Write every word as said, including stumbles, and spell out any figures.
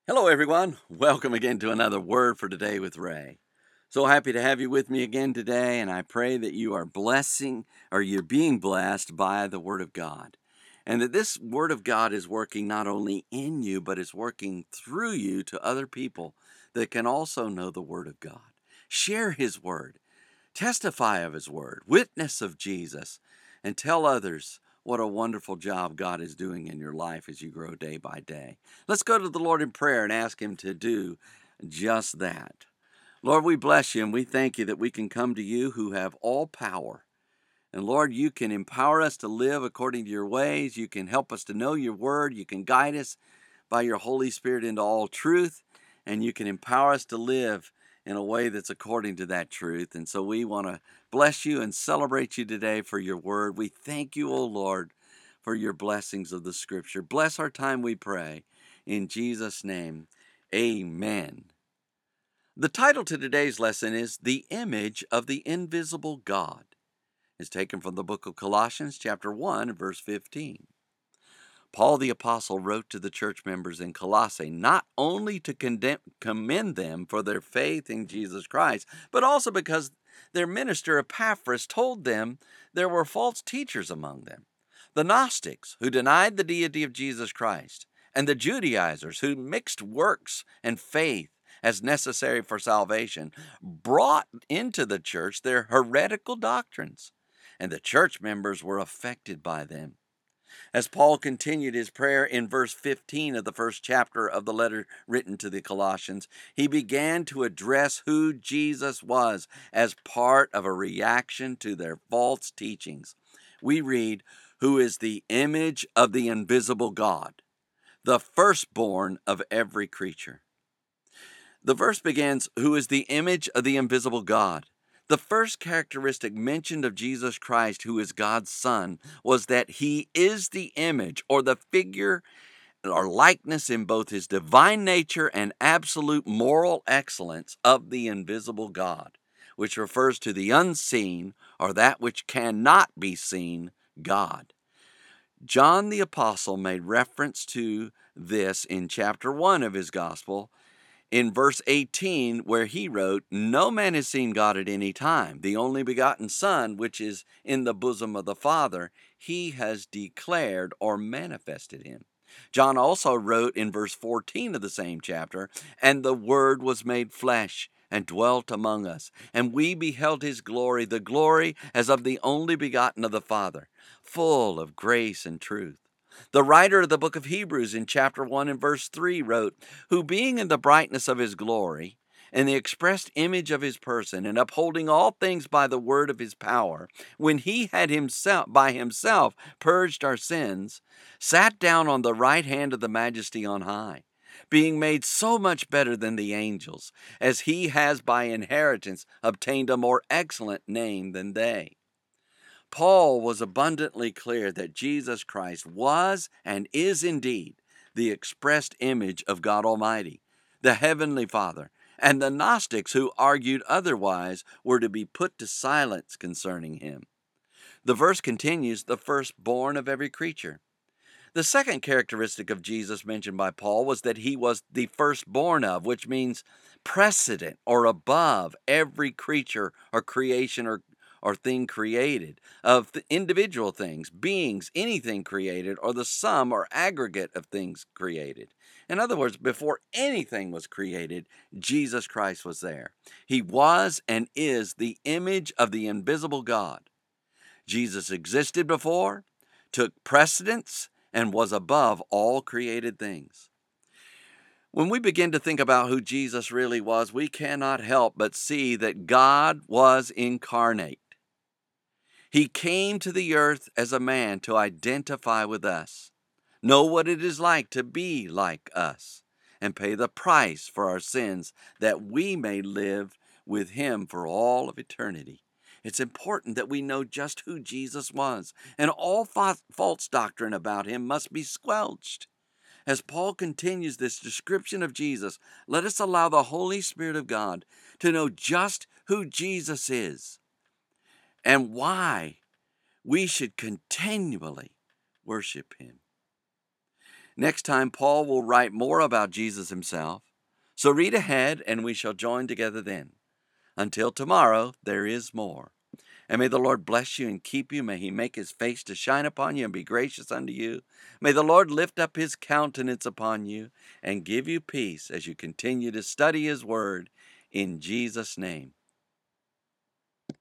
Hello, everyone. Welcome again to another Word for Today with Ray. So happy to have you with me again today, and I pray that you are blessing or you're being blessed by the Word of God. And that this Word of God is working not only in you, but is working through you to other people that can also know the Word of God. Share His Word, testify of His Word, witness of Jesus, and tell others what a wonderful job God is doing in your life as you grow day by day. Let's go to the Lord in prayer and ask Him to do just that. Lord, we bless you and we thank you that we can come to you who have all power. And Lord, you can empower us to live according to your ways. You can help us to know your word. You can guide us by your Holy Spirit into all truth. And you can empower us to live in a way that's according to that truth. And so we want to bless you and celebrate you today for your word. We thank you, O Lord, for your blessings of the Scripture. Bless our time, we pray. In Jesus' name, amen. The title to today's lesson is The Image of the Invisible God. It's taken from the book of Colossians, chapter one, verse fifteen. Paul the Apostle wrote to the church members in Colossae not only to condemn, commend them for their faith in Jesus Christ, but also because their minister Epaphras told them there were false teachers among them. The Gnostics, who denied the deity of Jesus Christ, and the Judaizers, who mixed works and faith as necessary for salvation, brought into the church their heretical doctrines, and the church members were affected by them. As Paul continued his prayer in verse fifteen of the first chapter of the letter written to the Colossians, he began to address who Jesus was as part of a reaction to their false teachings. We read, "Who is the image of the invisible God, the firstborn of every creature." The verse begins, "Who is the image of the invisible God." The first characteristic mentioned of Jesus Christ, who is God's Son, was that he is the image or the figure or likeness in both his divine nature and absolute moral excellence of the invisible God, which refers to the unseen or that which cannot be seen God. John the Apostle made reference to this in chapter one of his gospel, in verse eighteen, where he wrote, "No man has seen God at any time. The only begotten Son, which is in the bosom of the Father, he has declared or manifested him." John also wrote in verse fourteen of the same chapter, "And the Word was made flesh and dwelt among us, and we beheld his glory, the glory as of the only begotten of the Father, full of grace and truth." The writer of the book of Hebrews in chapter one and verse three wrote, "Who being in the brightness of his glory, and the expressed image of his person, and upholding all things by the word of his power, when he had himself by himself purged our sins, sat down on the right hand of the majesty on high, being made so much better than the angels, as he has by inheritance obtained a more excellent name than they." Paul was abundantly clear that Jesus Christ was and is indeed the expressed image of God Almighty, the Heavenly Father, and the Gnostics who argued otherwise were to be put to silence concerning him. The verse continues, "the firstborn of every creature." The second characteristic of Jesus mentioned by Paul was that he was the firstborn of, which means precedent or above every creature or creation or or thing created, of the individual things, beings, anything created, or the sum or aggregate of things created. In other words, before anything was created, Jesus Christ was there. He was and is the image of the invisible God. Jesus existed before, took precedence, and was above all created things. When we begin to think about who Jesus really was, we cannot help but see that God was incarnate. He came to the earth as a man to identify with us, know what it is like to be like us, and pay the price for our sins that we may live with him for all of eternity. It's important that we know just who Jesus was, and all fa- false doctrine about him must be squelched. As Paul continues this description of Jesus, let us allow the Holy Spirit of God to know just who Jesus is and why we should continually worship him. Next time, Paul will write more about Jesus himself. So read ahead, and we shall join together then. Until tomorrow, there is more. And may the Lord bless you and keep you. May he make his face to shine upon you and be gracious unto you. May the Lord lift up his countenance upon you and give you peace as you continue to study his word. In Jesus' name.